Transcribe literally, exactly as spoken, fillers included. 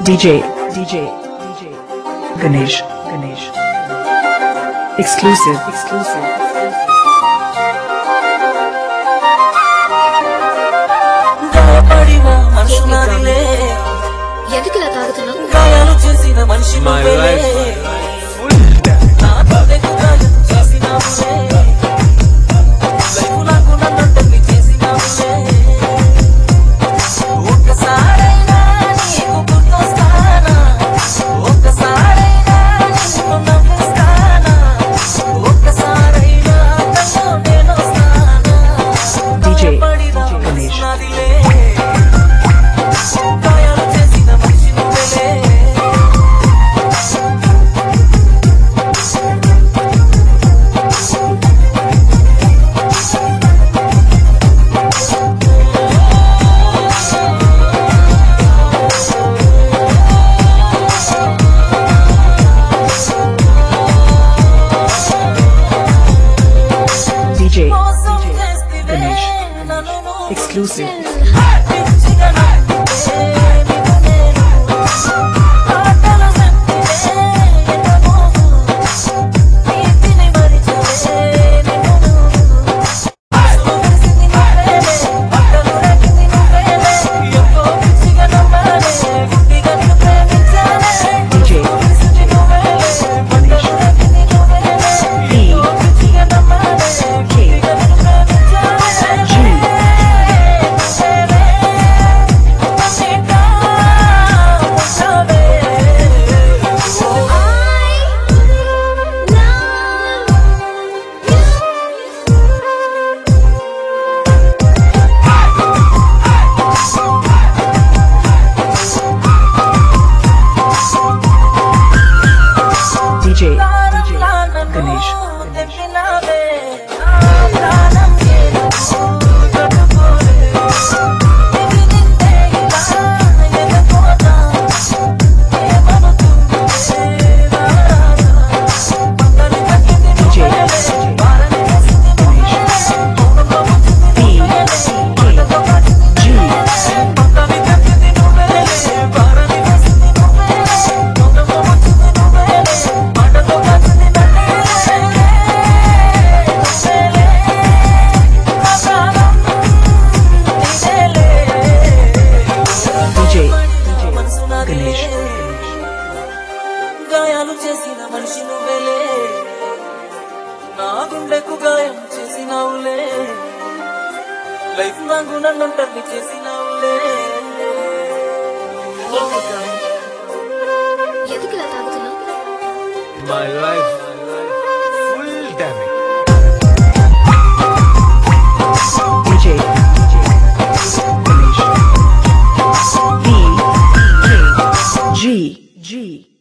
DJ, DJ, DJ, Ganesh, Ganesh, exclusive, exclusive. ఎందుకిలా తాగుతున్నావు? గాయాలు చేసిన మనిషి నువ్వే నా తోడకు గాయం చేసినావులే లైఫ్ నాకు నన్నంటని చేసినావులే ఒక్కసారైనా నీకు గుర్తొస్తానా ఒక్కసారైనా నిన్ను నమ్మిస్తానా ఒక్కసారైనా కల్లో నేనొస్తానా DJ, Ganesh. DJ, Ganesh, exclusive. DJ, Ganesh, Ganesh. గాయాలు చేసిన మనిషి నువ్వేలే నా గుండెకు గాయం చేసినావులే లైఫ్ నాకు నన్నంటని చేసినావులే ఎందుకిలా తాగుతున్నావు? My life full damage. DJ, Ganesh, B, K, G, G.